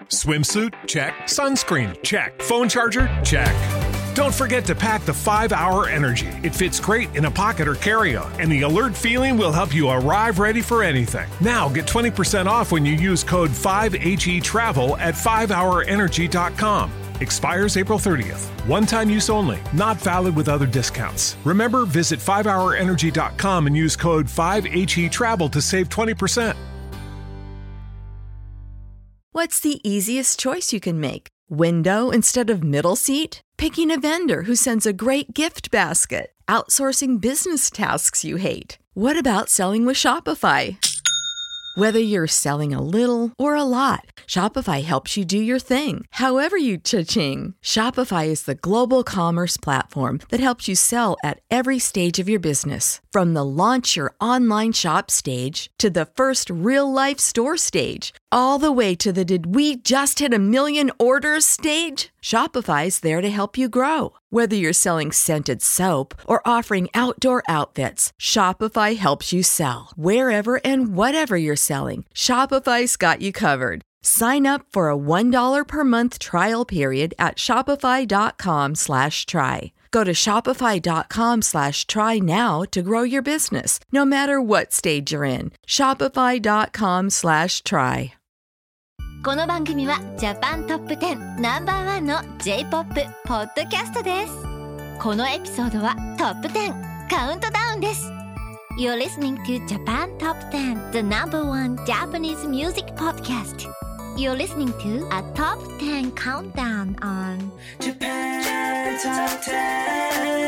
Swimsuit? Check. Sunscreen? Check. Phone charger? Check. Don't forget to pack the 5-Hour Energy. It fits great in a pocket or carry-on, and the alert feeling will help you arrive ready for anything. Now get 20% off when you use code 5HETRAVEL at 5hourenergy.com. Expires April 30th. One-time use only. Not valid with other discounts. Remember, visit 5hourenergy.com and use code 5HETRAVEL to save 20%. What's the easiest choice you can make? Window instead of middle seat? Picking a vendor who sends a great gift basket? Outsourcing business tasks you hate? What about selling with Shopify? Whether you're selling a little or a lot, Shopify helps you do your thing, however you cha-ching. Shopify is the global commerce platform that helps you sell at every stage of your business. From the launch your online shop stage to the first real-life store stage, all the way to the did we just hit a million orders stage. Shopify's there to help you grow. Whether you're selling scented soap or offering outdoor outfits, Shopify helps you sell. Wherever and whatever you're selling, Shopify's got you covered. Sign up for a $1 per month trial period at shopify.com/try. Go to shopify.com/try now to grow your business, no matter what stage you're in. Shopify.com/try. この番組はジャパントップ10ナンバーワンの J-POP ポッドキャストです。このエピソードはトップ10カウントダウンです。You're listening to Japan Top 10, the number one Japanese music podcast. You're listening to a top 10 countdown on Japan Top 10.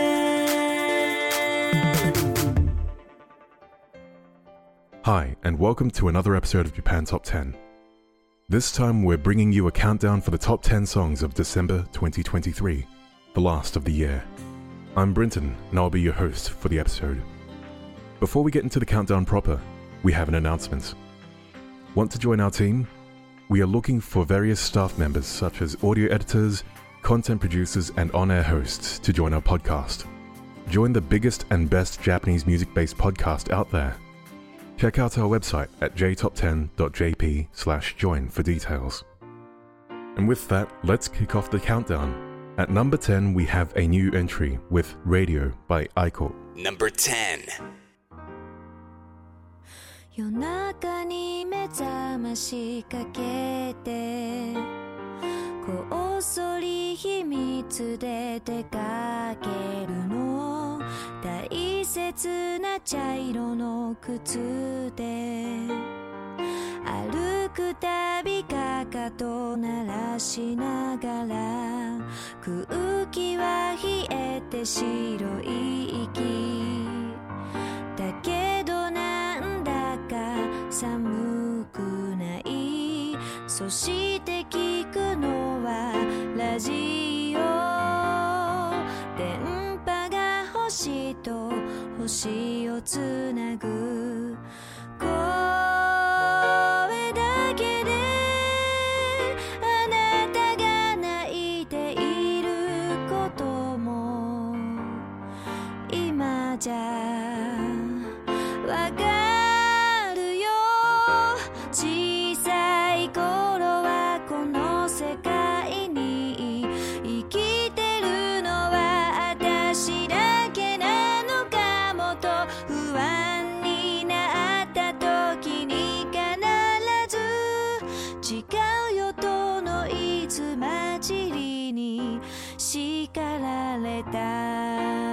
Hi, and welcome to another episode of Japan Top 10. This time we're bringing you a countdown for the top 10 songs of December 2023, the last of the year. I'm Brinton, and I'll be your host for the episode. Before we get into the countdown proper, we have an announcement. Want to join our team? We are looking for various staff members such as audio editors, content producers, and on-air hosts to join our podcast. Join the biggest and best Japanese music-based podcast out there. Check out our website at jtop10.jp/join for details. And with that, let's kick off the countdown. At number 10, we have a new entry with Radio by Aiko. Number 10. 夜中に目覚ましかけてこっそり秘密で出かけるの大切な茶色の靴で歩くたびかかと鳴らしながら空気は冷えて白い息だけどなんだか寒くないそして聞くのはラジオ電波が星と星をつなぐ声だけであなたが泣いていることも今じゃわかるよ小さい頃はこの世界に生きてるのは私だけなのかもと不安になった時に必ず違うよとのいつまじりに叱られた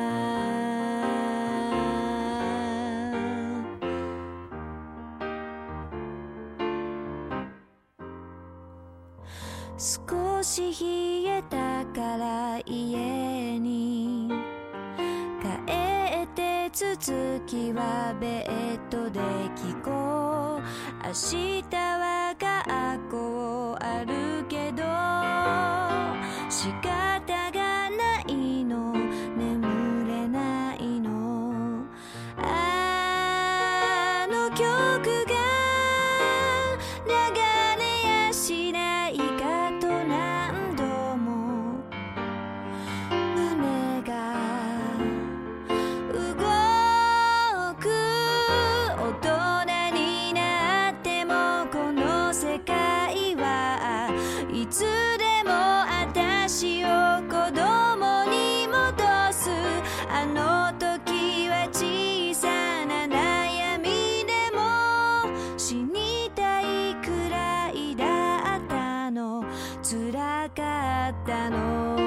少し冷えたから家に帰って続きはベッドで聞こう明日は学校あるけど仕方がないの眠れないのあの曲が流れやしないかと何度も胸が動く大人になってもこの世界はいつでも私を子供に戻す。あの時は小さな悩みでも死にたいくらいだったの、辛かったの。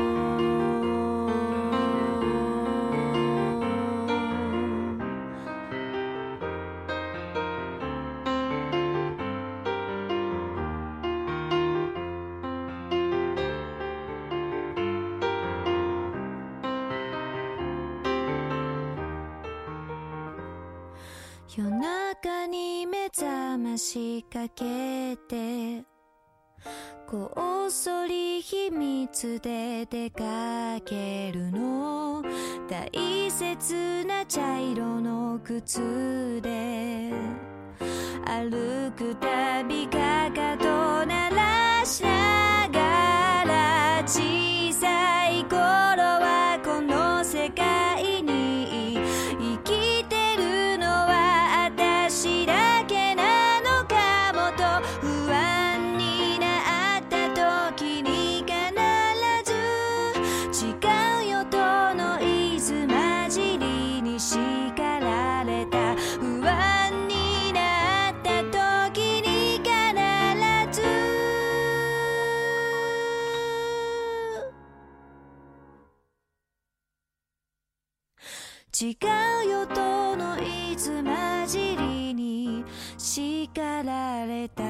夜中に目覚ましかけてこっそり秘密で出かけるの。大切な茶色の靴で歩くたびかかと鳴らしながら、小さい頃はこの世界に生きてるのは私だけなのかもと不安になった時に必ず違うよとノイズ混じりに叱られた。不安になった時に必ず違うよとノイズ混じりに叱られた。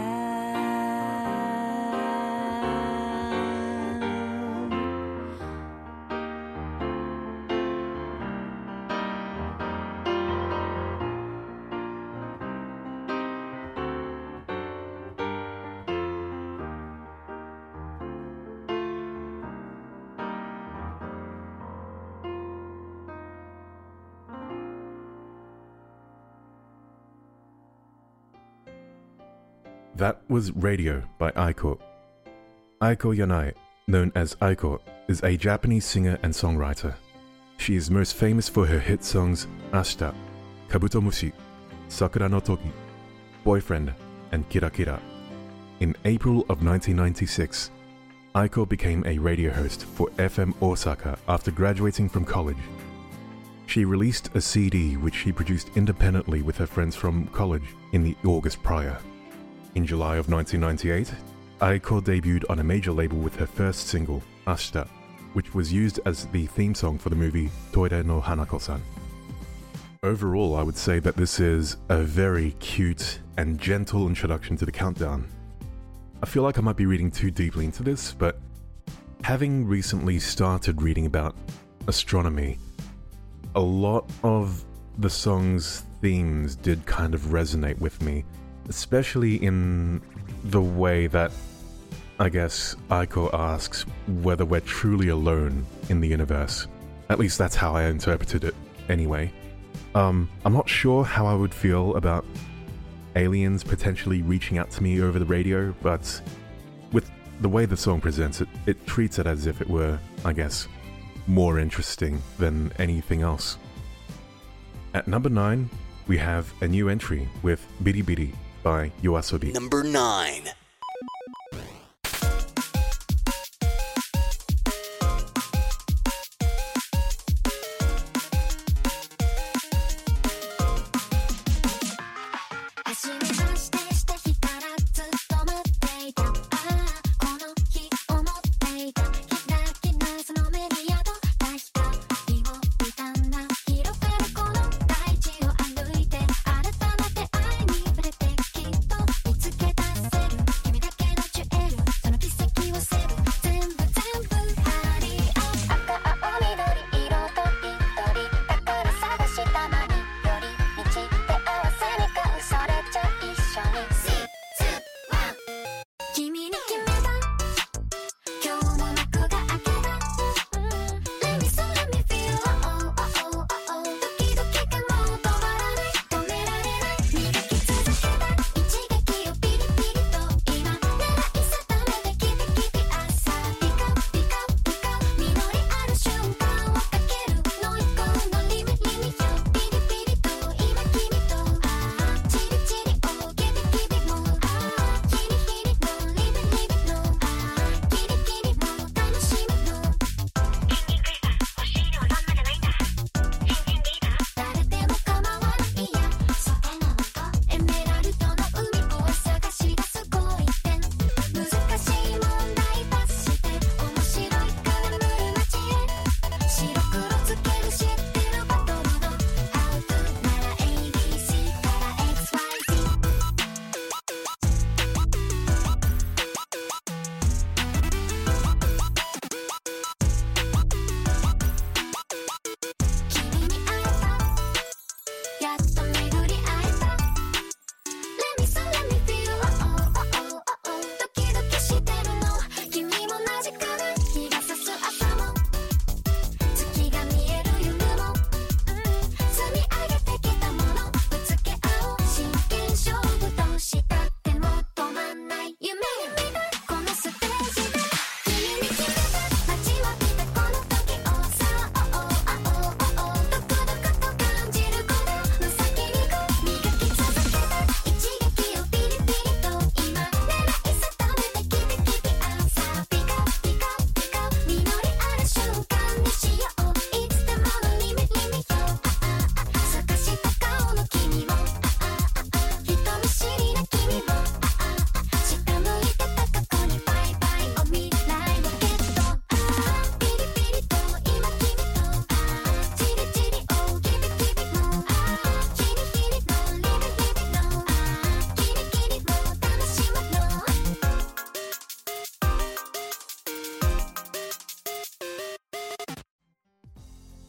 That was Radio by Aiko. Aiko Yanai, known as Aiko, is a Japanese singer and songwriter. She is most famous for her hit songs Ashita, Kabutomushi, Sakura no Toki, Boyfriend, and Kira Kira. In April of 1996, Aiko became a radio host for FM Osaka after graduating from college. She released a CD which she produced independently with her friends from college in the August prior. In July of 1998, Aiko debuted on a major label with her first single, Ashita, which was used as the theme song for the movie Toire no Hanako-san. Overall, I would say that this is a very cute and gentle introduction to the countdown. I feel like I might be reading too deeply into this, but having recently started reading about astronomy, a lot of the song's themes did kind of resonate with me, especially in the way that, I guess, Aiko asks whether we're truly alone in the universe. At least that's how I interpreted it, anyway. I'm not sure how I would feel about aliens potentially reaching out to me over the radio, but with the way the song presents it, it treats it as if it were, I guess, more interesting than anything else. At number 9, we have a new entry with Biri Biri by YOASOBI. Number 9. 「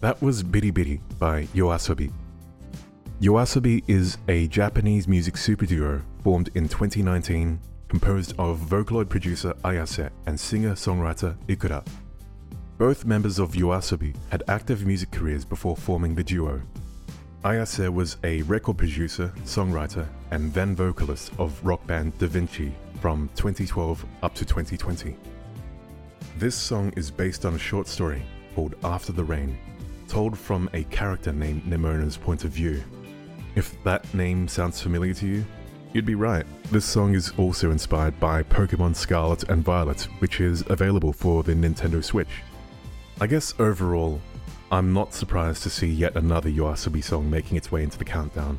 That was Biri Biri by YOASOBI. YOASOBI is a Japanese music superduo formed in 2019, composed of Vocaloid producer Ayase and singer-songwriter Ikura. Both members of YOASOBI had active music careers before forming the duo. Ayase was a record producer, songwriter, and then vocalist of rock band Da Vinci from 2012 up to 2020. This song is based on a short story called After the Rain, told from a character named Nemona's point of view. If that name sounds familiar to you, you'd be right. This song is also inspired by Pokemon Scarlet and Violet, which is available for the Nintendo Switch. I guess overall, I'm not surprised to see yet another YOASOBI song making its way into the countdown.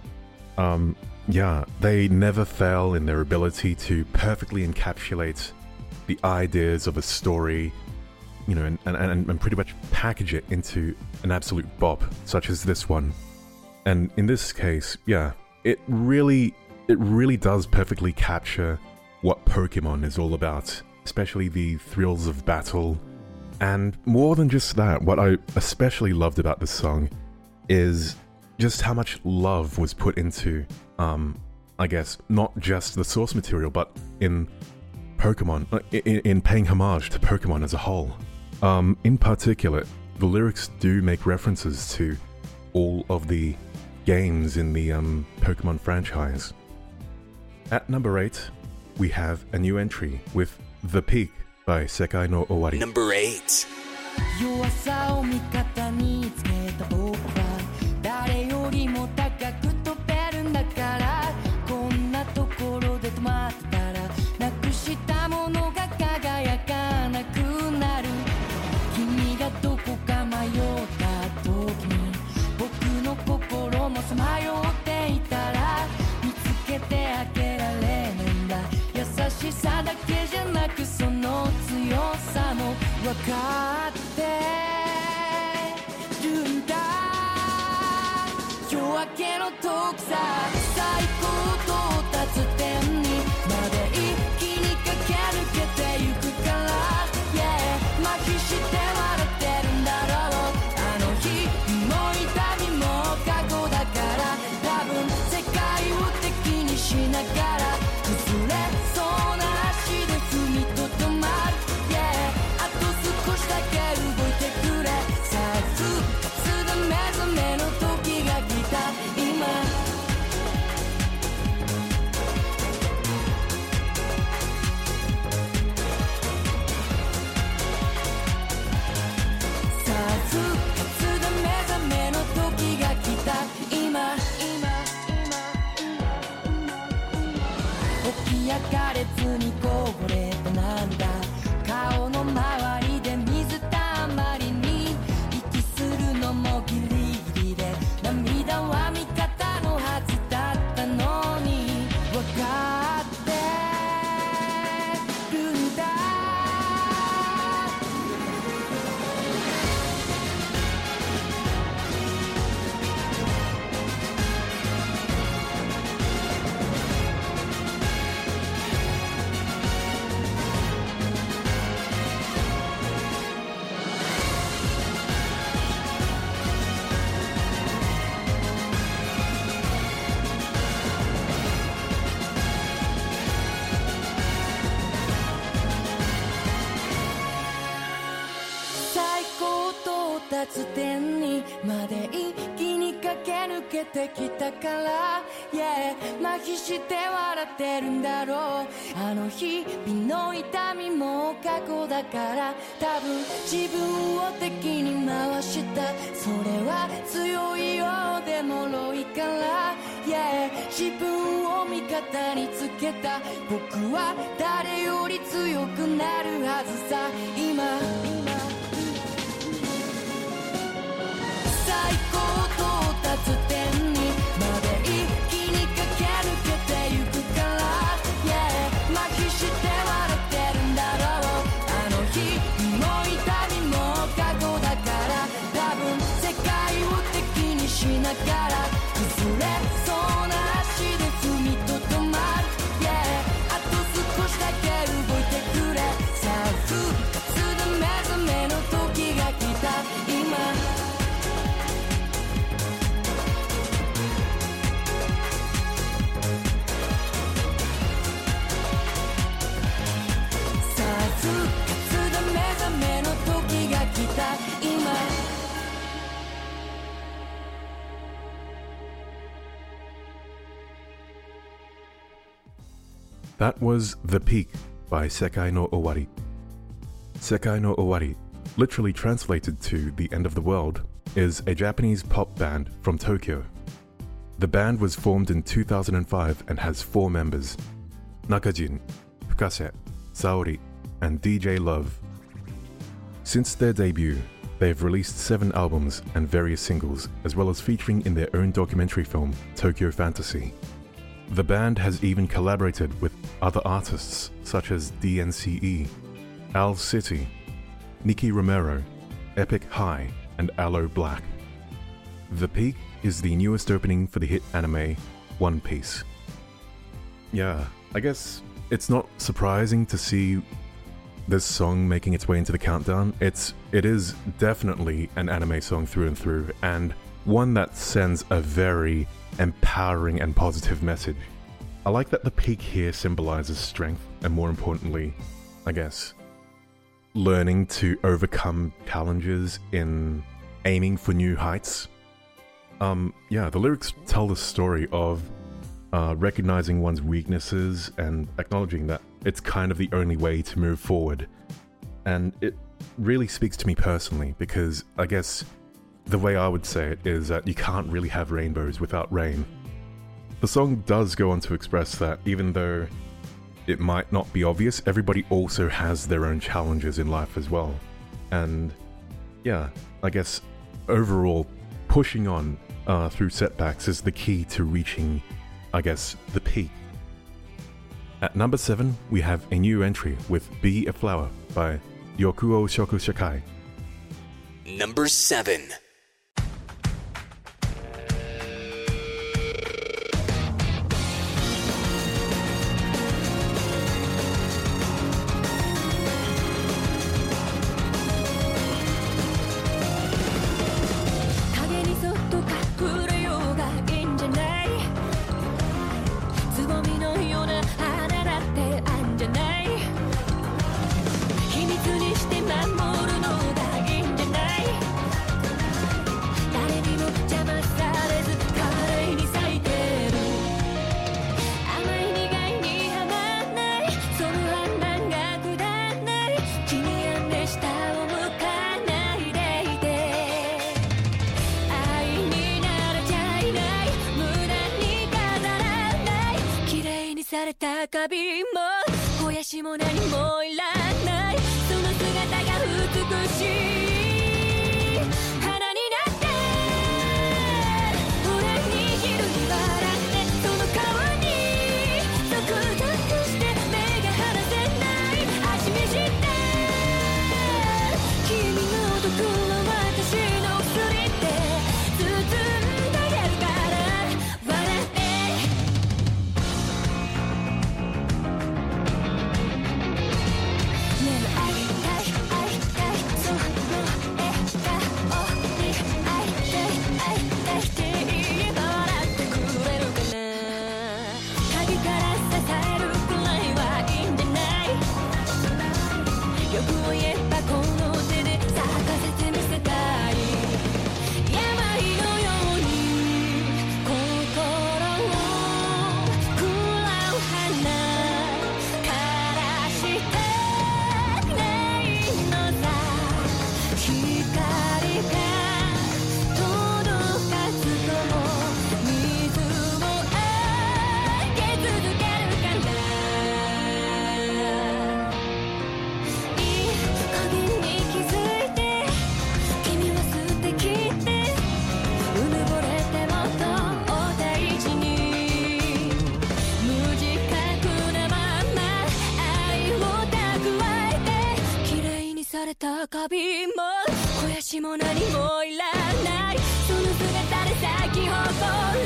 They never fail in their ability to perfectly encapsulate the ideas of a story, and pretty much package it into an absolute bop, such as this one. And in this case, it really does perfectly capture what Pokemon is all about, especially the thrills of battle. And more than just that, what I especially loved about this song is just how much love was put into, I guess, not just the source material, but in Pokemon, in paying homage to Pokemon as a whole. In particular, the lyrics do make references to all of the games in the Pokemon franchise. At number 8, we have a new entry with The Peak by Sekai no Owari. Number 8. 弱さを味方につけた僕は誰よりも高く飛べるんだから、こんなところで止まってたらなくしたものが輝かなくなる。君がどこか迷った時に僕の心もさまよっていたら見つけてあげられないんだ。優しさだけじゃなくその強さも分かってるんだ。夜明けの遠くさ最高到達点にまで一気に駆け抜けてゆくから、麻痺して笑ってるんだろう。あの日も痛みも過去だから、多分世界を敵にしながら崩れそうな足で踏みとどまる。あと少しだけ動いてくれ。さあ復活で目覚めの時が来た今。さあ復活で目覚めの時が来た今。起き上がれずにこぼれた涙、顔の周りで水たまりに息するのもギリギリで、涙は味方のはずだったのに分かってるんだ。到達点にまで一気に駆け抜けてきたから、麻痺して笑ってるんだろう。あの日々の痛みも過去だから、多分自分を敵に回した。それは強いようで脆いから、自分を味方につけた僕は誰より強くなるはずさ今。最高到達点にまで一気に駆け抜けてゆくから、麻痺して笑ってるんだろう。あの日も痛みも過去だから、多分世界を敵にしながら崩れそうな足で踏みとどまる。あと少しだけ動いてくれ。さあ復活 That was The Peak by Sekai no Owari. Sekai no Owari, literally translated to The End of the World, is a Japanese pop band from Tokyo. The band was formed in 2005 and has 4 members: Nakajin, Fukase, Saori, and DJ Love. Since their debut, they have released 7 albums and various singles, as well as featuring in their own documentary film, Tokyo Fantasy. The band has even collaborated with other artists such as DNCE, Al City, Nicky Romero, Epic High, and Aloe Black. The Peak is the newest opening for the hit anime One Piece. Yeah, I guess it's not surprising to see this song making its way into the countdown. It is definitely an anime song through and through, and one that sends a very empowering and positive message. I like that the peak here symbolizes strength, and more importantly, I guess, learning to overcome challenges in aiming for new heights. The lyrics tell the story of recognizing one's weaknesses and acknowledging that it's kind of the only way to move forward. And it really speaks to me personally, because I guess the way I would say it is that you can't really have rainbows without rain. The song does go on to express that even though it might not be obvious, everybody also has their own challenges in life as well. And yeah, I guess overall, pushing on through setbacks is the key to reaching, I guess, the peak. At number 7, we have a new entry with Be a Flower by Yokuo Shoku Shakai. Number 7. 花火も肥やしも何もいらないその姿が美しい花になって俺に昼に笑ってその顔にゾクゾクして目が離せない味見して君の毒は私の薬って包んであげるから笑って花火も肥やしも何もいらないその姿で咲き誇れ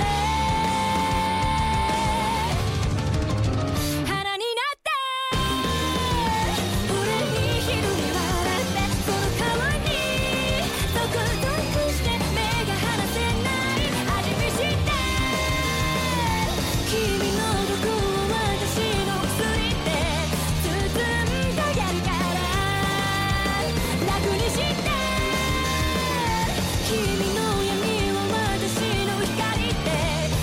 花になって俺に昼に笑ってその顔にゾクゾクして目が離せない味見して君の毒を私の薬って包んであげるから楽にして君の闇を私の光って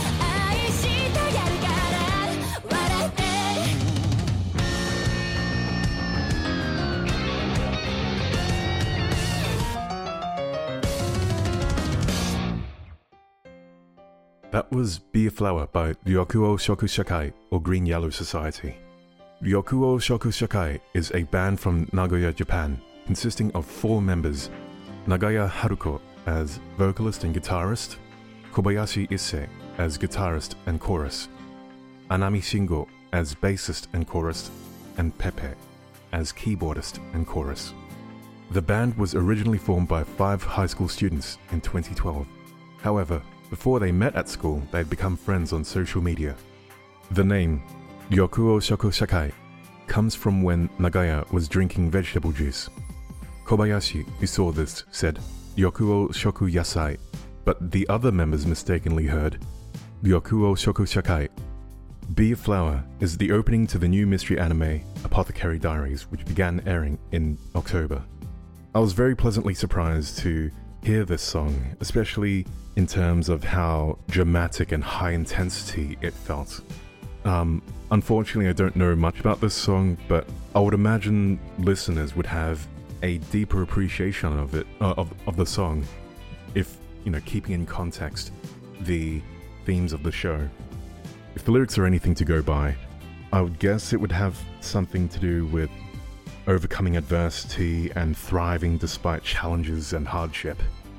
That was Be a Flower by Ryokuo Shoku Shakai, or Green Yellow Society. Ryokuo Shoku Shakai is a band from Nagoya, Japan, consisting of 4 members: Nagaya Haruko as vocalist and guitarist, Kobayashi Issei as guitarist and chorus, Anami Shingo as bassist and chorus, and Pepe as keyboardist and chorus. The band was originally formed by 5 high school students in 2012. However, before they met at school, they had become friends on social media. The name Ryokuo Shoku Shakai comes from when Nagaya was drinking vegetable juice. Kobayashi, who saw this, said Ryokuo Shoku Yasai, but the other members mistakenly heard Ryokuo Shoku Shakai. Be a Flower is the opening to the new mystery anime Apothecary Diaries, which began airing in October. I was very pleasantly surprised to hear this song, especially in terms of how dramatic and high intensity it felt. Unfortunately, I don't know much about this song, but I would imagine listeners would have a deeper appreciation of it, of the song, if, keeping in context the themes of the show. If the lyrics are anything to go by, I would guess it would have something to do with overcoming adversity and thriving despite challenges and hardship.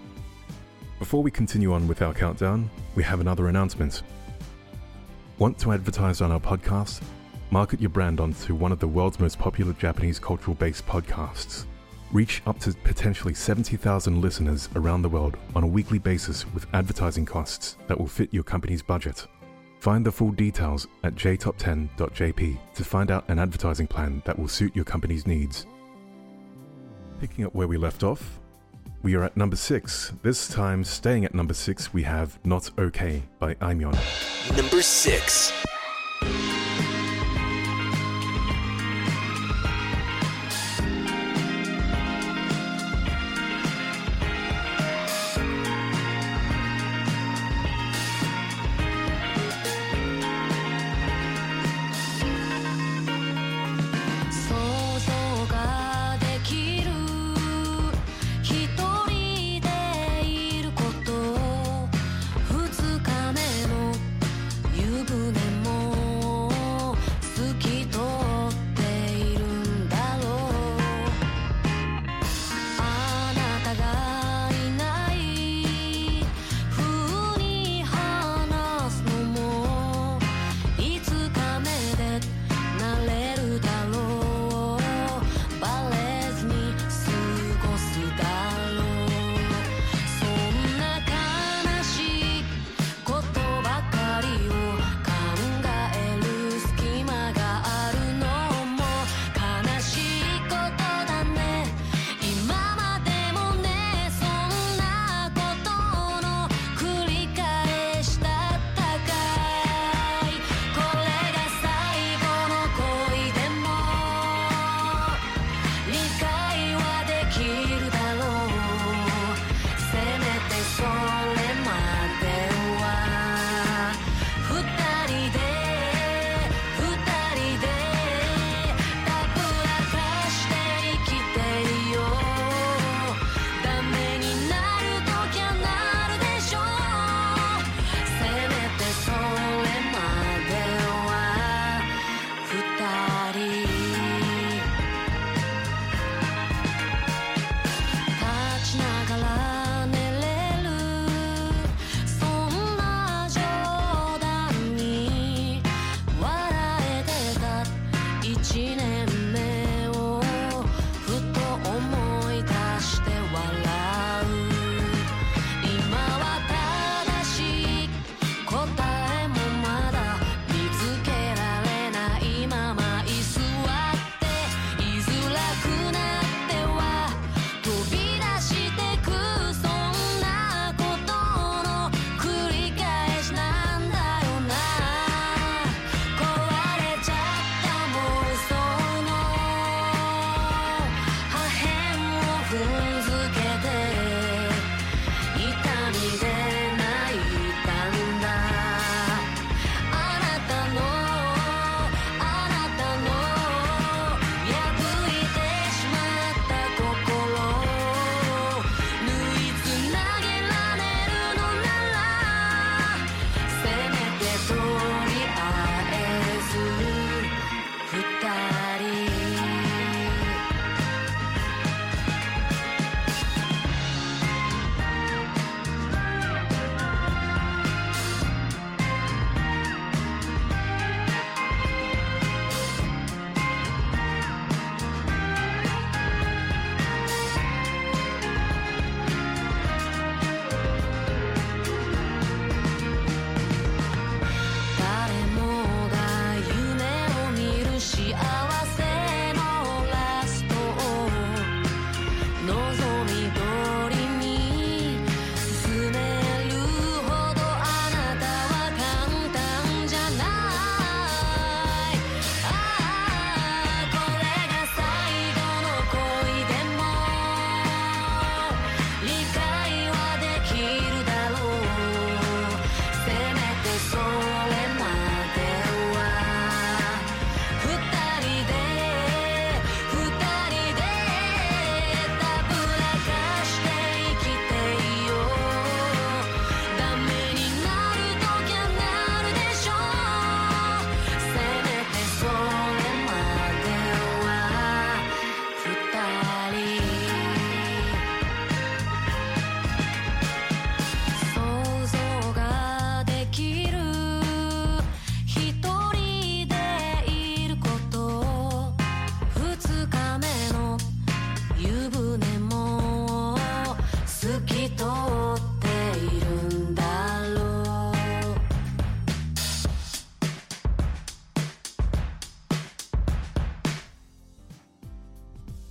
Before we continue on with our countdown, we have another announcement. Want to advertise on our podcast? Market your brand onto one of the world's most popular Japanese cultural-based podcasts. Reach up to potentially 70,000 listeners around the world on a weekly basis with advertising costs that will fit your company's budget. Find the full details at jtop10.jp to find out an advertising plan that will suit your company's needs. Picking up where we left off, we are at number 6. This time, staying at number 6, we have Not Okay by Aimyon. Number 6. 夢も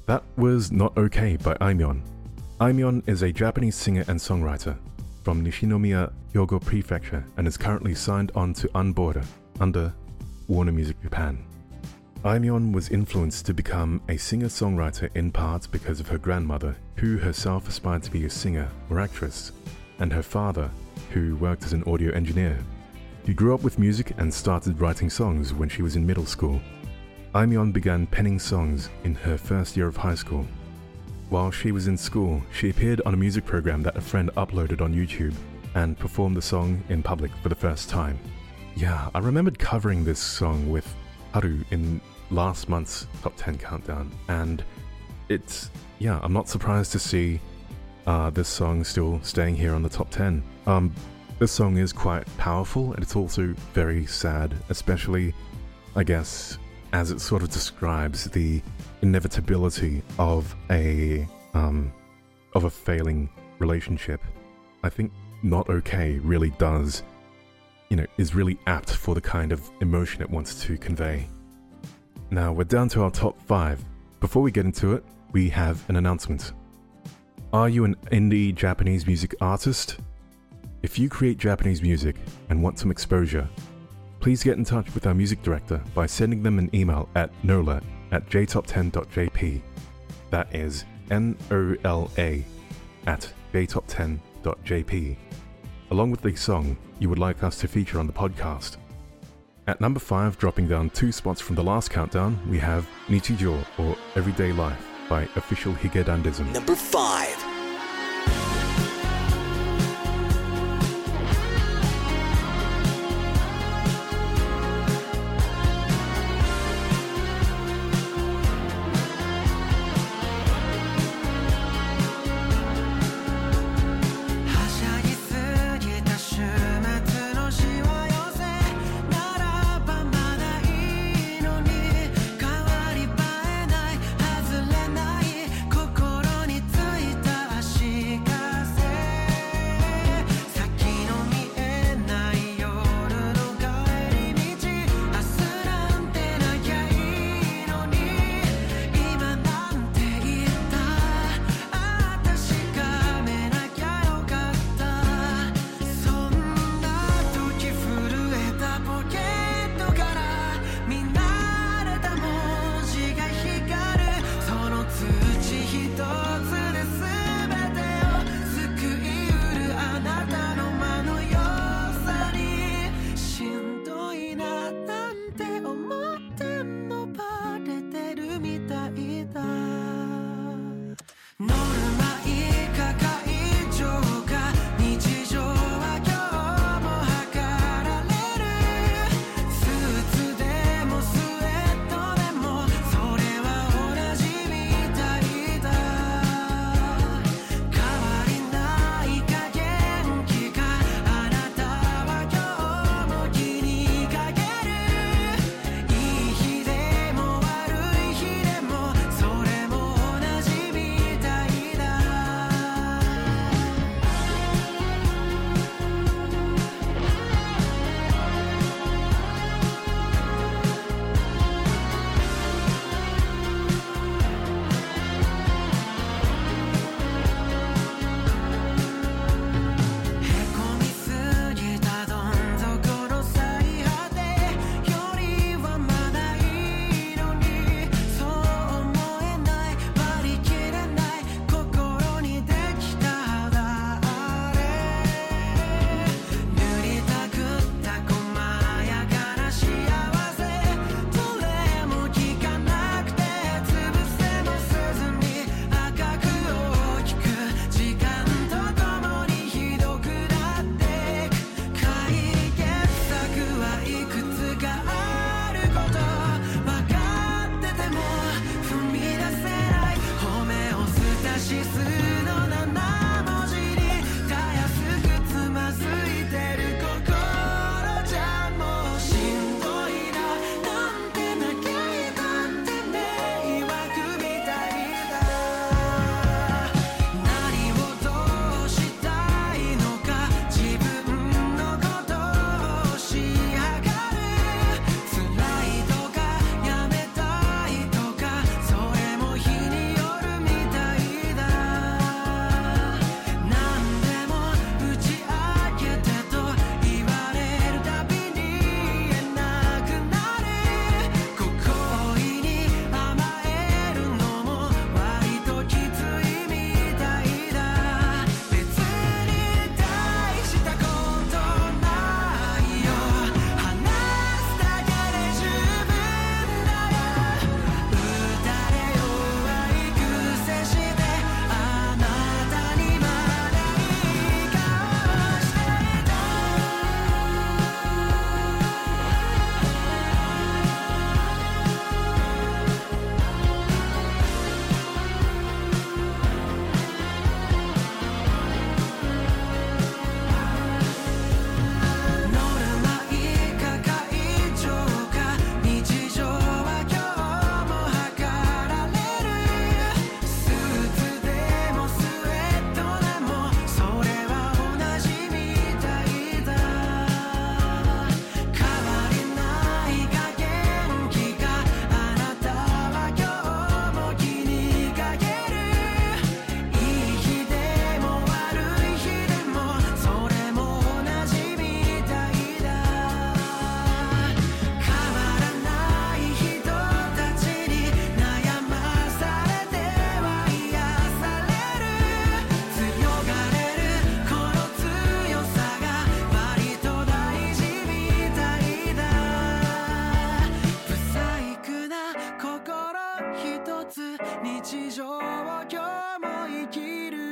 That was Not Okay by Aimyon. Aimyon is a Japanese singer and songwriter from Nishinomiya, Hyogo Prefecture and is currently signed on to Unborder under Warner Music Japan. Aimyon was influenced to become a singer-songwriter in part because of her grandmother, who herself aspired to be a singer or actress, and her father, who worked as an audio engineer. She grew up with music and started writing songs when she was in middle school. Aimyon began penning songs in her first year of high school. While she was in school, she appeared on a music program that a friend uploaded on YouTube and performed the song in public for the first time. Yeah, I remembered covering this song with Haru in last month's Top 10 countdown, and I'm not surprised to see this song still staying here on the Top 10. This song is quite powerful, and it's also very sad, especially, I guess, as it sort of describes the inevitability of a failing relationship. I think Not Okay really does, is really apt for the kind of emotion it wants to convey. Now we're down to our top 5. Before we get into it, we have an announcement. Are you an indie Japanese music artist? If you create Japanese music and want some exposure, please get in touch with our music director by sending them an email at nola@jtop10.jp. That is NOLA@jtop10.jp, along with the song you would like us to feature on the podcast. At number 5, dropping down 2 spots from the last countdown, we have Nichijo, or Everyday Life, by Official Higedandism. Number 5. 「 日常を今日も生きる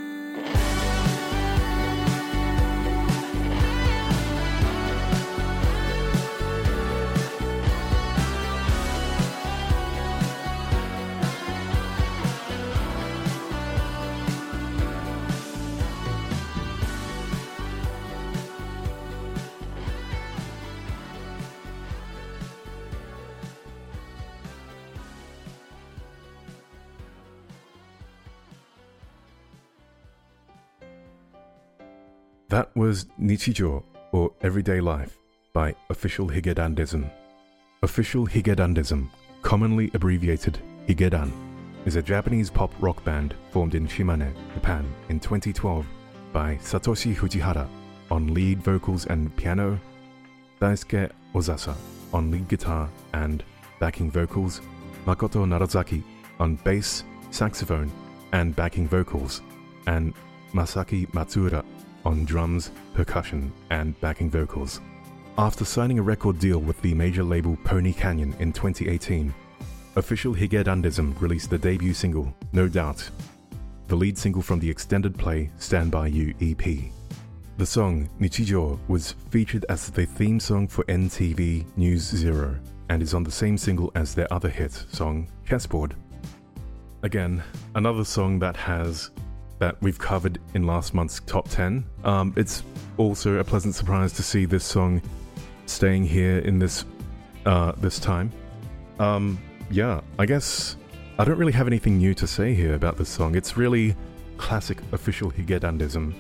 That was Nichijo, or Everyday Life, by Official Higedandism. Official Higedandism, commonly abbreviated Higedan, is a Japanese pop rock band formed in Shimane, Japan in 2012 by Satoshi Fujihara on lead vocals and piano, Daisuke Ozasa on lead guitar and backing vocals, Makoto Narazaki on bass, saxophone, and backing vocals, and Masaki Matsuura on drums, percussion, and backing vocals. After signing a record deal with the major label Pony Canyon in 2018, Official Higedandism released the debut single, No Doubt, the lead single from the extended play Stand By You EP. The song, Nichijo, was featured as the theme song for NTV News Zero and is on the same single as their other hit song, Chessboard. Again, another song that we've covered in last month's top 10. It's also a pleasant surprise to see this song staying here in this time. Yeah, I guess I don't really have anything new to say here about this song. It's really classic Official Higedandism.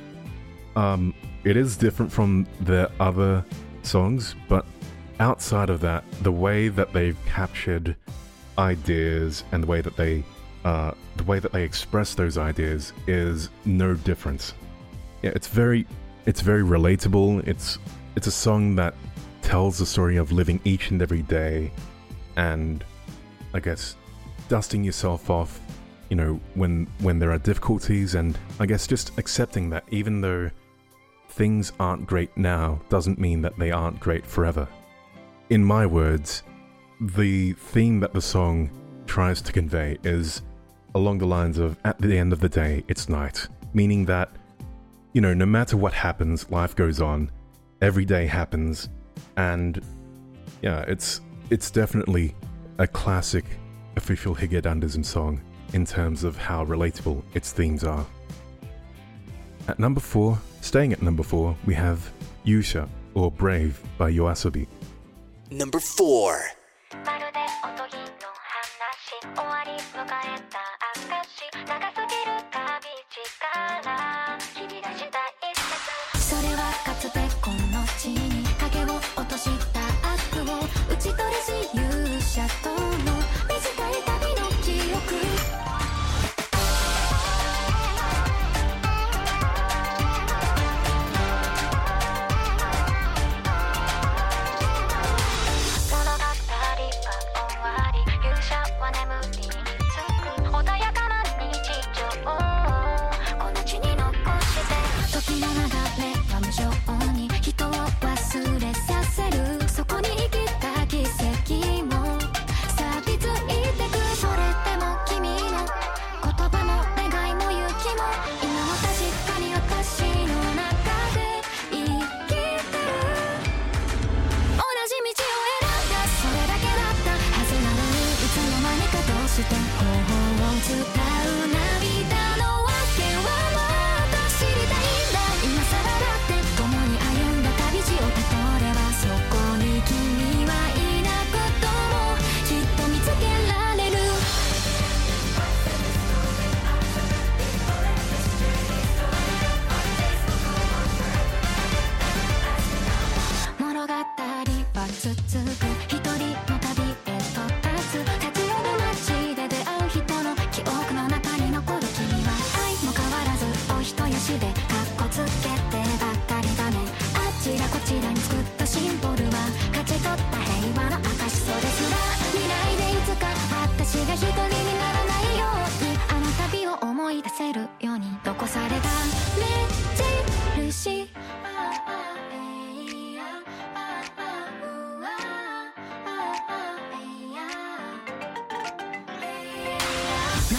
It is different from their other songs, but outside of that, the way that they've captured ideas and the way that they express those ideas is no different. Yeah, it's very relatable. It's a song that tells the story of living each and every day, and I guess dusting yourself off, you know, when there are difficulties, and I guess just accepting that even though things aren't great now doesn't mean that they aren't great forever. In my words, the theme that the song tries to convey is along the lines of, at the end of the day, it's night. Meaning that, you know, no matter what happens, life goes on, every day happens, and yeah, it's definitely a classic Official Higedandism song in terms of how relatable its themes are. At number 4, staying at number 4, we have Yusha, or Brave, by YOASOBI. Number 4. まるでおとぎの話終わり迎えた証長すぎる旅路から切り出した一節それはかつてこの地に影を落とした悪を打ち取りし勇者との短い旅の記憶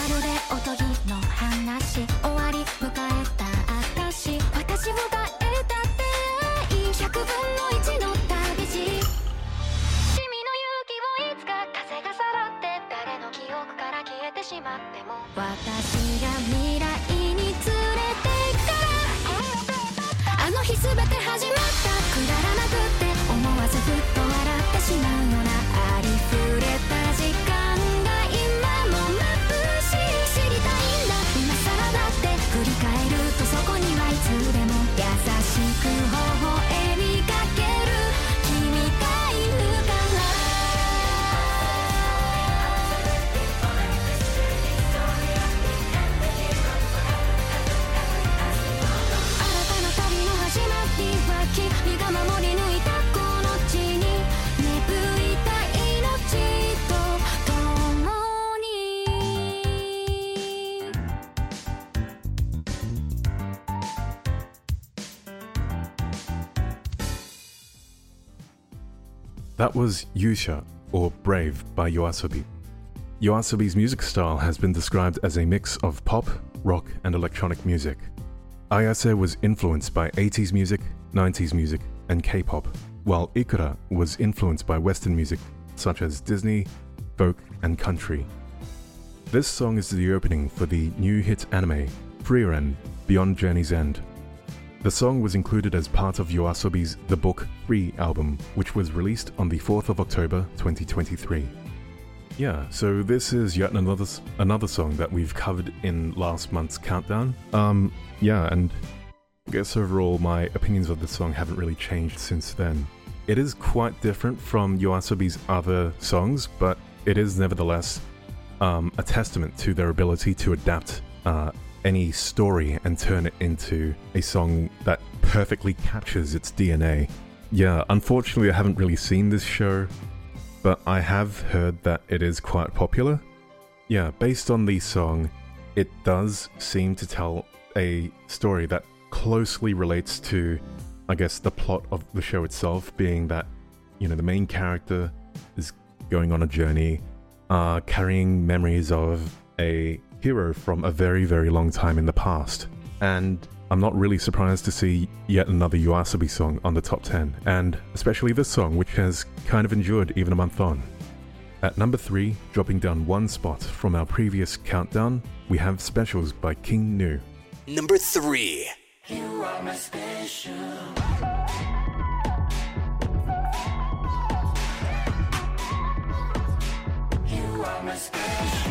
るでおとぎの話終わり迎えた私を迎えたって100分の1の旅路君の勇気をいつか風がさらって誰の記憶から消えてしまっても私が未来に連れて行くからあの日全て始まったくだらなくって思わずふっと笑ってしまうようなありふれた時間が今も眩しい知りたいんだ今更だって振り返るとそこにはいつでも優しく微笑みかける君がいるから新たな旅の始まりは君が守り抜いたこの地に眠りた命と共に That was Yusha, or Brave, by YOASOBI. YOASOBI's music style has been described as a mix of pop, rock, and electronic music. Ayase was influenced by 80s music, 90s music, and K-pop, while Ikura was influenced by Western music such as Disney, folk, and country. This song is the opening for the new hit anime, Frieren, Beyond Journey's End. The song was included as part of YOASOBI's The Book 3 album, which was released on the 4th of October 2023. Yeah, so this is yet another song that we've covered in last month's countdown. Yeah, and I guess overall my opinions of this song haven't really changed since then. It is quite different from YOASOBI's other songs, but it is nevertheless a testament to their ability to adapt any story and turn it into a song that perfectly captures its DNA. Yeah, unfortunately I haven't really seen this show, but I have heard that it is quite popular. Yeah, based on the song, it does seem to tell a story that closely relates to, I guess, the plot of the show itself, being that, you know, the main character is going on a journey, carrying memories of a hero from a very, very long time in the past. And I'm not really surprised to see yet another YOASOBI song on the top 10, and especially this song, which has kind of endured even a month on. At number 3, dropping down one spot from our previous countdown, we have Specials by King Gnu. Number 3. You are my special. You are my special.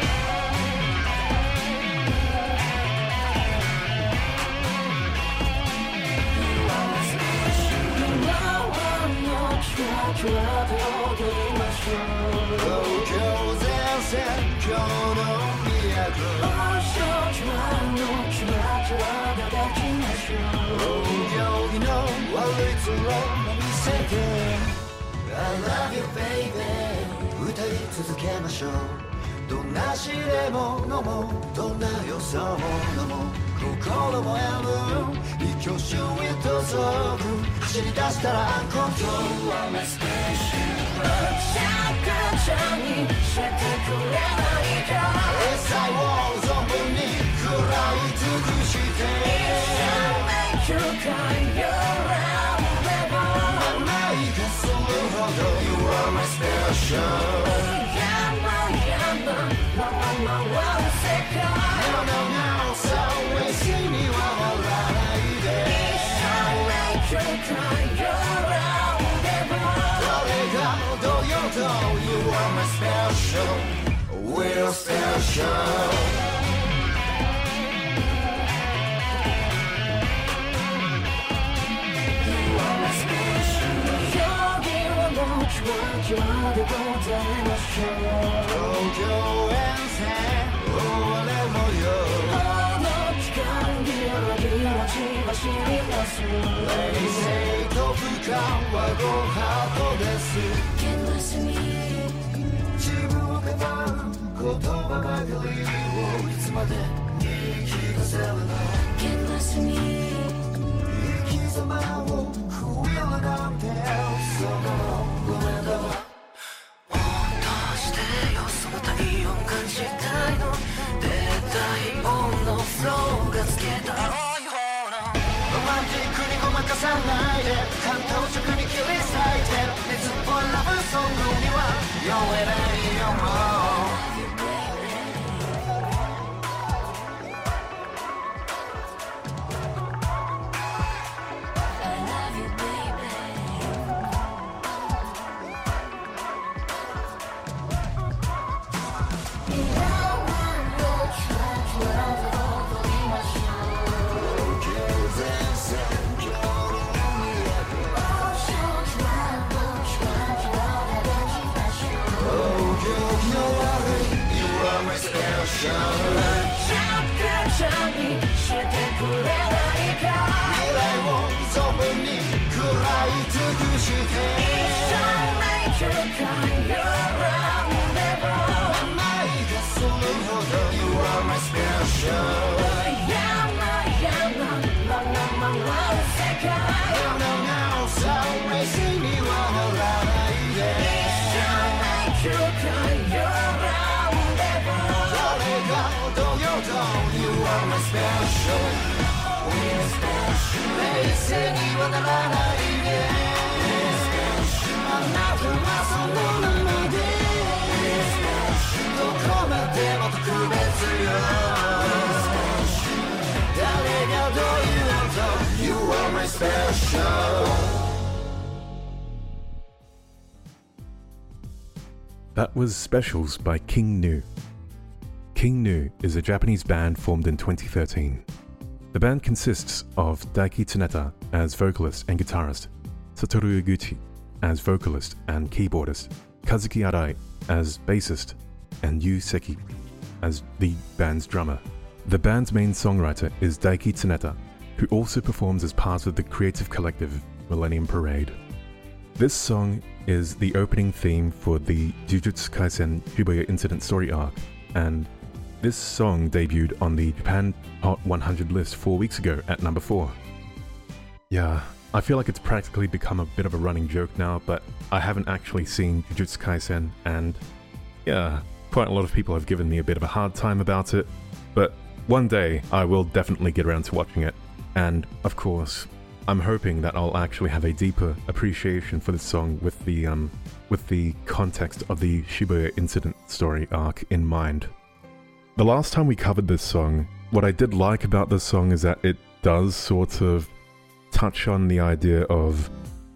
I love you baby 歌い続けましょうどんな試練も飲もうどんな予想も飲もう心もやむ一挙手へと走走り出したらアンコントロール You are my special シャカちゃんにしてくれないかエサイを存分に食らい尽くして It shall make you cry your own level 甘いかするほど You are my special No, so it's in you all right It shall make you cry your own devil 誰が戻ようと You are my special We're special You're the golden show 冷静と不可はごハートです Endless me 自分をかばう言葉ばかりをいつまで言い聞かせるの Endless me 生き様を食えるなんてそのごめんだどうしてよその体温感じたいのロマンティックにごまかさないで感動直に切り裂いて熱っぽいラブソングには酔えないよもう That was Specials by King Gnu. King Gnu is a Japanese band formed in 2013. The band consists of Daiki Tsuneta as vocalist and guitarist, Satoru Uguchi as vocalist and keyboardist, Kazuki Arai as bassist, and Yu Seki as the band's drummer. The band's main songwriter is Daiki Tsuneta, who also performs as part of the creative collective Millennium Parade. This song is the opening theme for the Jujutsu Kaisen Shibuya Incident story arc, and this song debuted on the Japan Hot 100 list 4 weeks ago at number 4. Yeah, I feel like it's practically become a bit of a running joke now, but I haven't actually seen Jujutsu Kaisen, and yeah, quite a lot of people have given me a bit of a hard time about it, but one day I will definitely get around to watching it, and of course, I'm hoping that I'll actually have a deeper appreciation for this song with the context of the Shibuya Incident story arc in mind. The last time we covered this song, what I did like about this song is that it does sort of touch on the idea of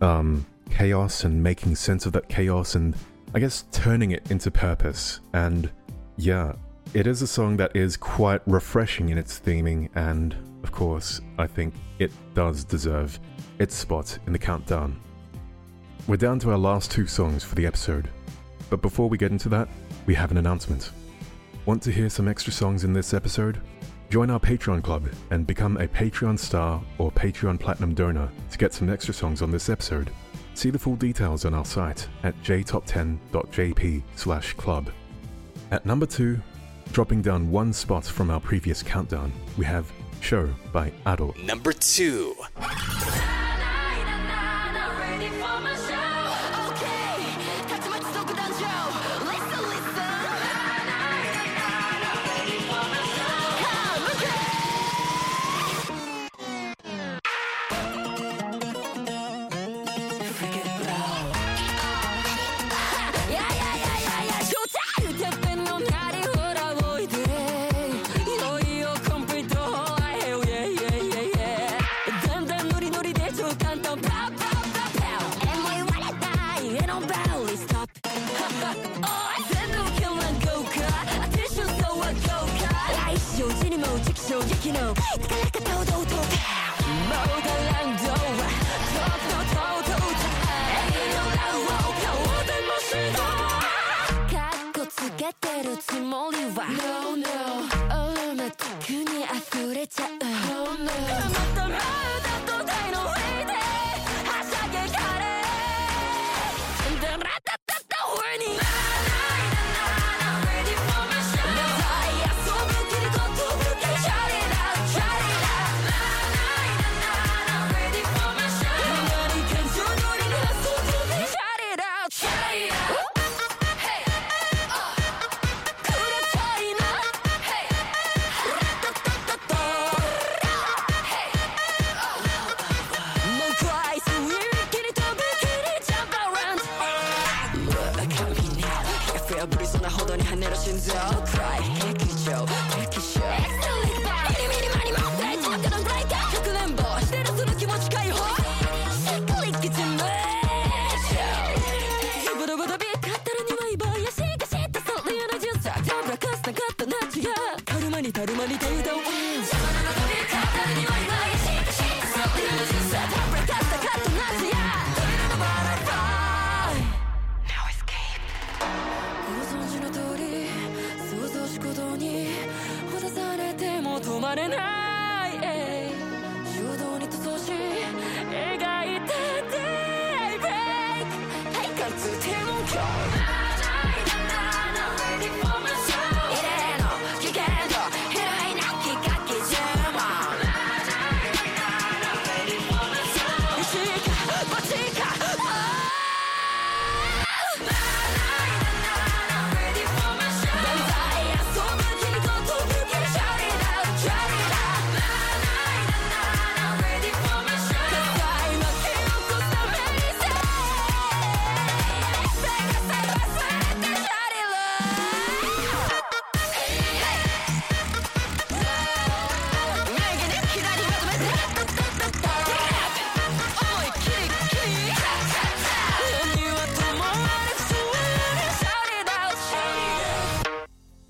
chaos and making sense of that chaos and I guess turning it into purpose. And yeah, it is a song that is quite refreshing in its theming, and of course, I think it does deserve its spot in the countdown. We're down to our last 2 songs for the episode, but before we get into that, we have an announcement. Want to hear some extra songs in this episode? Join our Patreon club and become a Patreon star or Patreon Platinum donor to get some extra songs on this episode. See the full details on our site at jtop10.jp/club. At number 2, dropping down 1 spot from our previous countdown, we have Show by Ado. Number 2. 心臓 Cry 劇場劇場 Excellent ミニミニマニマ大丈夫かなブレイカー100年坊してるその気持ち解放しっかりキッチンレーションブルブルビー勝ったら2枚バイヤシが知ったそれやなジュースダブラカスなかったナチやカルマにタルマに手歌をシャバナの飛び勝ったら2枚バイヤシが知ったそれやなジュースダブラカスなかったナチやドリルのバラフライ Now escape ご存知の通り想像し鼓動にほだされても止まれない衝動に塗装し描いた Daybreak 体感通天文鏡Ready for my soul 異例の危険度広いなきかき注文 Ready for my soul 一か八かReady for my soul 万歳遊ぶ君と飛ぶ君 Shout it out Shout it out Ready for my soul 火災巻き起こすために Say 忘れて Shout it out 右に左まとめて 思い切り切り何はともあれそう Shout it out Shout it out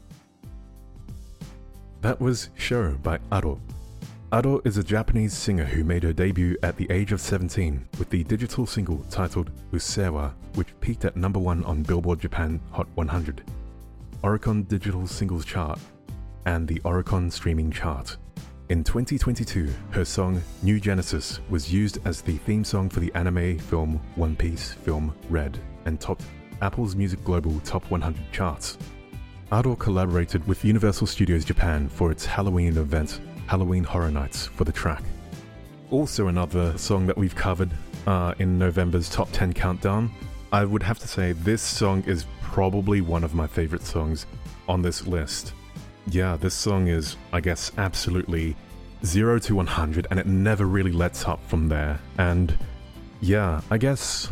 That was Show by Aro. Aro is a Japanese singer who made her debut at the age of 17 with the digital single titled Usewa, which peaked at number 1 on Billboard Japan Hot 100, Oricon Digital Singles Chart, and the Oricon Streaming Chart. In 2022, her song New Genesis was used as the theme song for the anime film One Piece film Red and topped Apple's Music Global Top 100 charts. Aro collaborated with Universal Studios Japan for its Halloween event, Halloween Horror Nights, for the track. Also another song that we've covered in November's Top 10 Countdown. I would have to say this song is probably one of my favorite songs on this list. Yeah, this song is, I guess, absolutely 0 to 100 and it never really lets up from there. And yeah, I guess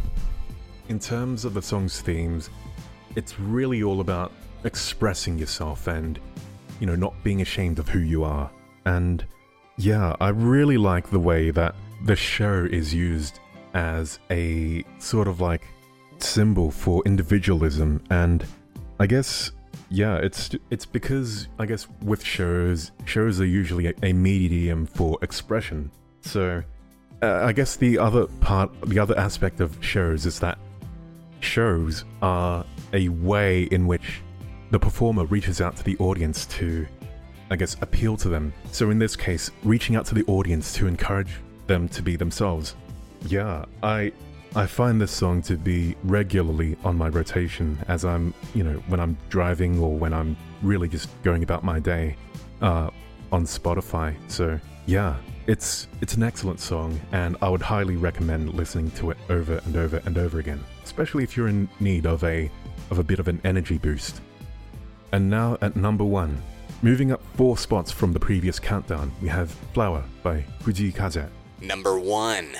in terms of the song's themes, it's really all about expressing yourself and, you know, not being ashamed of who you are. And yeah, I really like the way that the show is used as a sort of like symbol for individualism. And I guess, yeah, it's because I guess with shows are usually a medium for expression. So I guess the other aspect of shows is that shows are a way in which the performer reaches out to the audience to, I guess, appeal to them. So in this case, reaching out to the audience to encourage them to be themselves. Yeah, I find this song to be regularly on my rotation as I'm, you know, when I'm driving or when I'm really just going about my day on Spotify. So yeah, it's an excellent song and I would highly recommend listening to it over and over and over again, especially if you're in need of a bit of an energy boost. And now at number 1, moving up 4 spots from the previous countdown, we have Flower by Fujii Kaze. Number 1.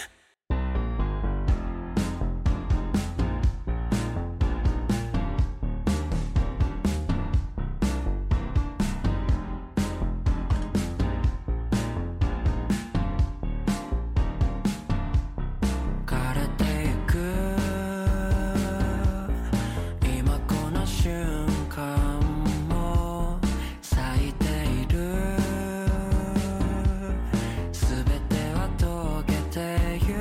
全ては溶けてゆ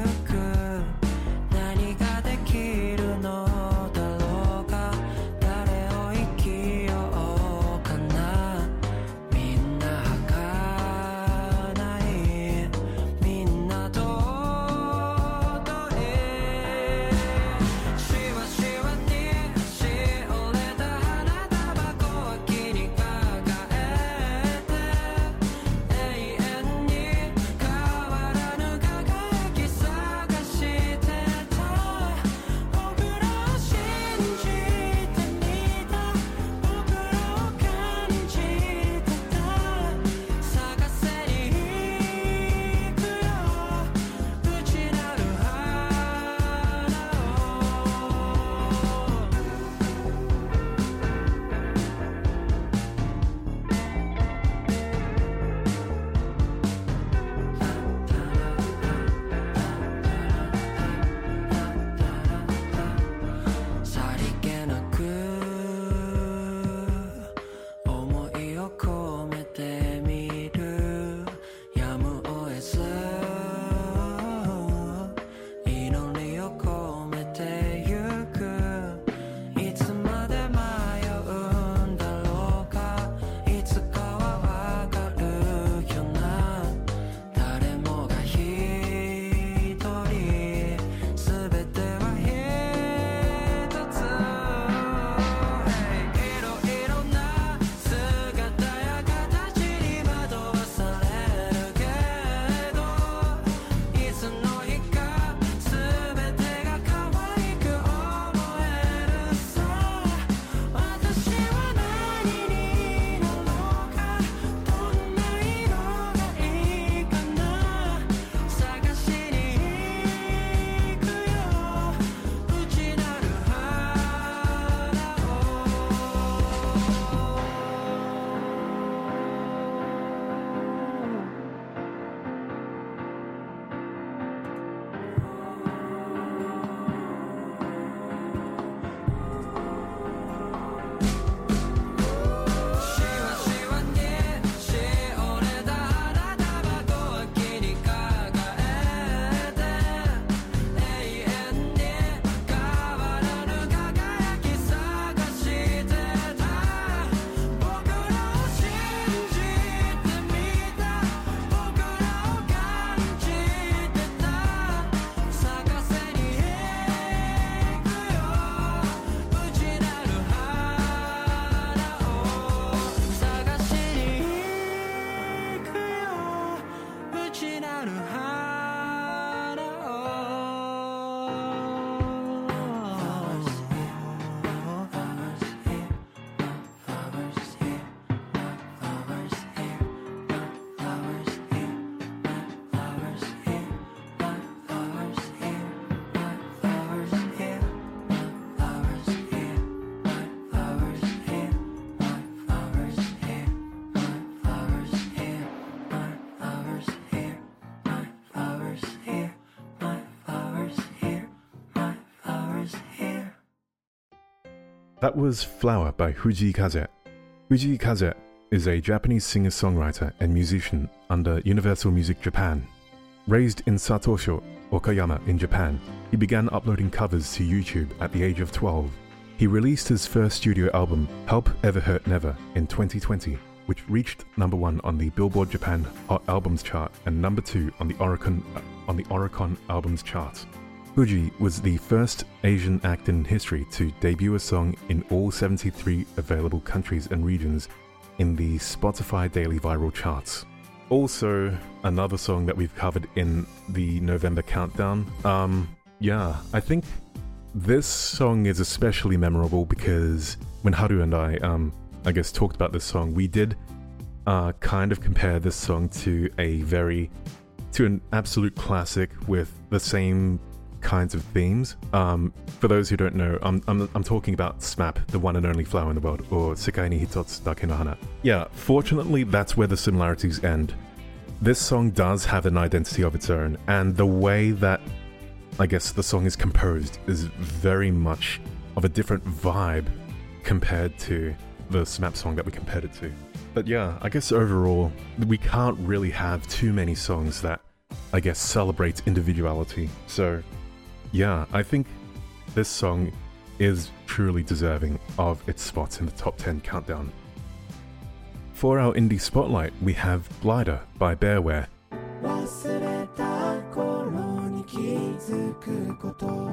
That was Flower by Fujii Kaze. Fujii Kaze is a Japanese singer-songwriter and musician under Universal Music Japan. Raised in Satosho, Okayama in Japan, he began uploading covers to YouTube at the age of 12. He released his first studio album, Help Ever Hurt Never, in 2020, which reached number 1 on the Billboard Japan Hot Albums chart and number 2 on the Oricon Albums chart. Fuji was the first Asian act in history to debut a song in all 73 available countries and regions in the Spotify Daily Viral charts. Also, another song that we've covered in the November countdown. I think this song is especially memorable because when Haru and I talked about this song, we did kind of compare this song to an absolute classic with the same kinds of themes. For those who don't know, I'm talking about SMAP, the one and only flower in the world, or Sekai ni hitotsu dake no hana. Yeah, fortunately that's where the similarities end. This song does have an identity of its own, and the way that I guess the song is composed is very much of a different vibe compared to the SMAP song that we compared it to. But yeah, I guess overall, we can't really have too many songs that, I guess, celebrate individuality. So yeah, I think this song is truly deserving of its spot in the top 10 countdown. For our indie spotlight, we have Glider by Bearware. 忘れた頃に気づくこと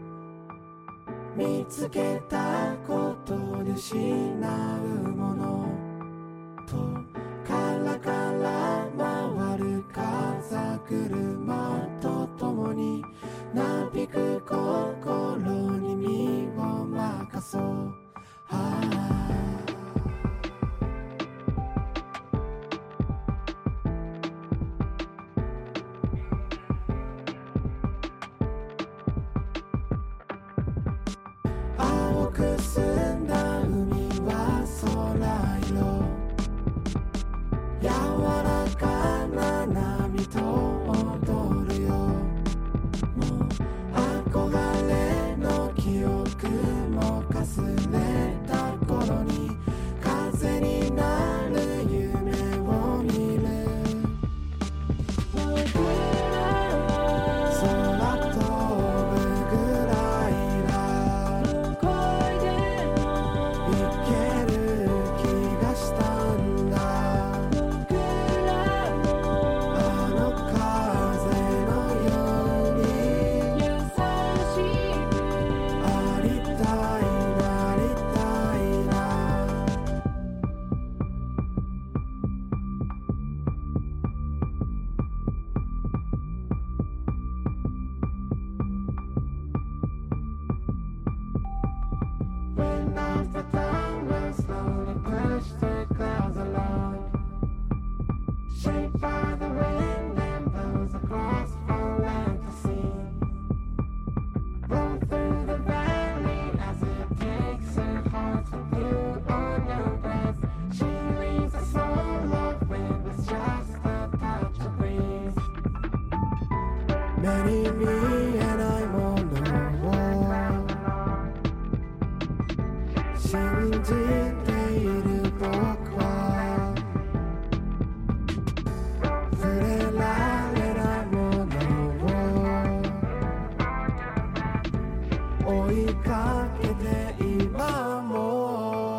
見つけたことで失うものとカラカラ回る風車と共になびく心に身を任そう、青く澄んだ海は空色柔らかな波と踊るよもう憧れの記憶もかすれた頃に風になる夢を見る空飛ぶグライダーどこへでも行ける気がしたんだ僕らもあの風のように優しくありたいなりたいなWhen off the town will slowly push the clouds along Shaped by the wind and blows across from land to sea Roll through the valley as it takes her heart to you on your breath She leaves a soul of wind with just a touch of breeze 目に見えないものを信じている僕は触れられないものを追いかけて今も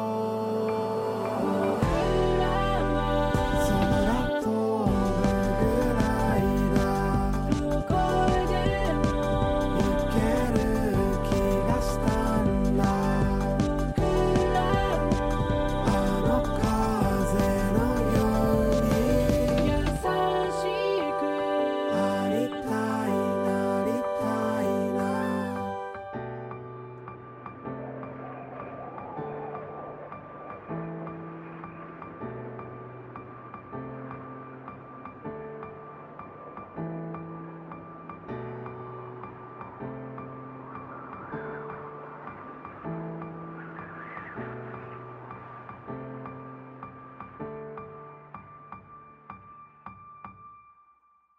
空飛ぶグライダーどこへでも行ける気がしたんだ僕らもあの風のように優しくありたいなりたいな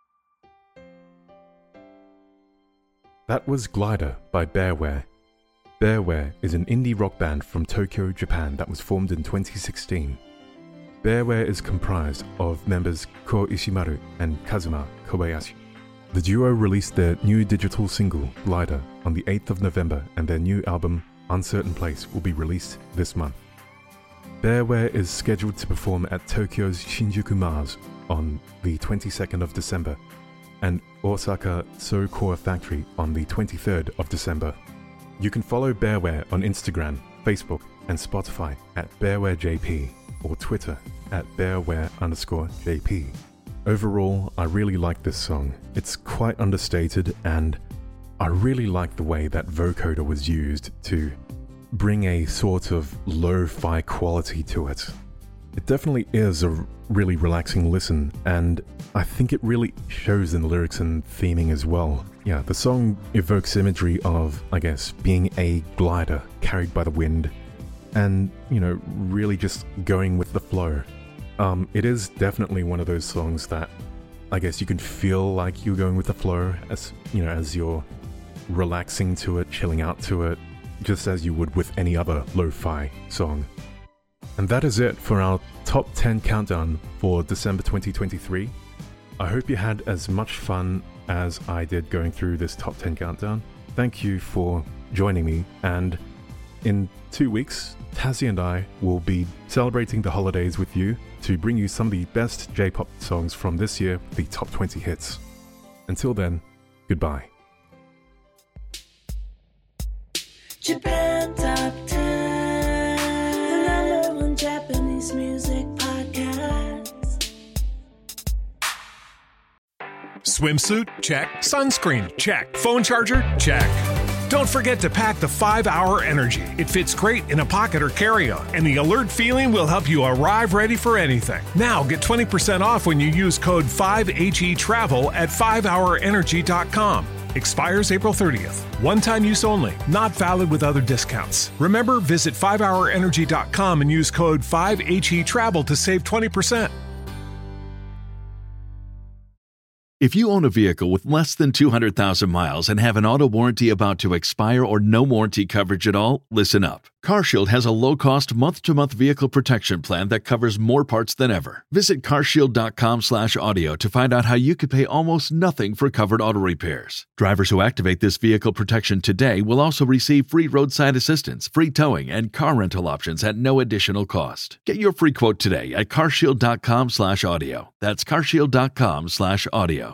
That was Glider by Bearware. Bearware is an indie rock band from Tokyo, Japan that was formed in 2016. Bearware is comprised of members Ko Ishimaru and Kazuma Kobayashi. The duo released their new digital single, Glider, on the 8th of November, and their new album, Uncertain Place, will be released this month. Bearware is scheduled to perform at Tokyo's Shinjuku Mars on the 22nd of December and Osaka So Core Factory on the 23rd of December. You can follow Bearware on Instagram, Facebook, and Spotify at BearwareJP or Twitter at Bearware_JP. Overall, I really like this song. It's quite understated, and I really like the way that vocoder was used to bring a sort of lo-fi quality to it. It definitely is a really relaxing listen, and I think it really shows in the lyrics and theming as well. Yeah, the song evokes imagery of, I guess, being a glider carried by the wind and, really just going with the flow. It is definitely one of those songs that I guess you can feel like you're going with the flow as you're relaxing to it, chilling out to it, just as you would with any other lo-fi song. And that is it for our top 10 countdown for December 2023. I hope you had as much fun as I did going through this top 10 countdown. Thank you for joining me, and in 2 weeks, Tazzy and I will be celebrating the holidays with you to bring you some of the best J-pop songs from this year, the top 20 hits. Until then, goodbye. Japan Top 10, the #1 Japanese music podcast. Swimsuit? Check. Sunscreen? Check. Phone charger? Check. Don't forget to pack the 5-Hour Energy. It fits great in a pocket or carry-on, and the alert feeling will help you arrive ready for anything. Now get 20% off when you use code 5HETRAVEL at 5hourenergy.com. Expires April 30th. One-time use only. Not valid with other discounts. Remember, visit 5hourenergy.com and use code 5HETRAVEL to save 20%. If you own a vehicle with less than 200,000 miles and have an auto warranty about to expire or no warranty coverage at all, listen up. CarShield has a low-cost month-to-month vehicle protection plan that covers more parts than ever. Visit carshield.com/audio to find out how you could pay almost nothing for covered auto repairs. Drivers who activate this vehicle protection today will also receive free roadside assistance, free towing, and car rental options at no additional cost. Get your free quote today at carshield.com/audio. That's carshield.com/audio.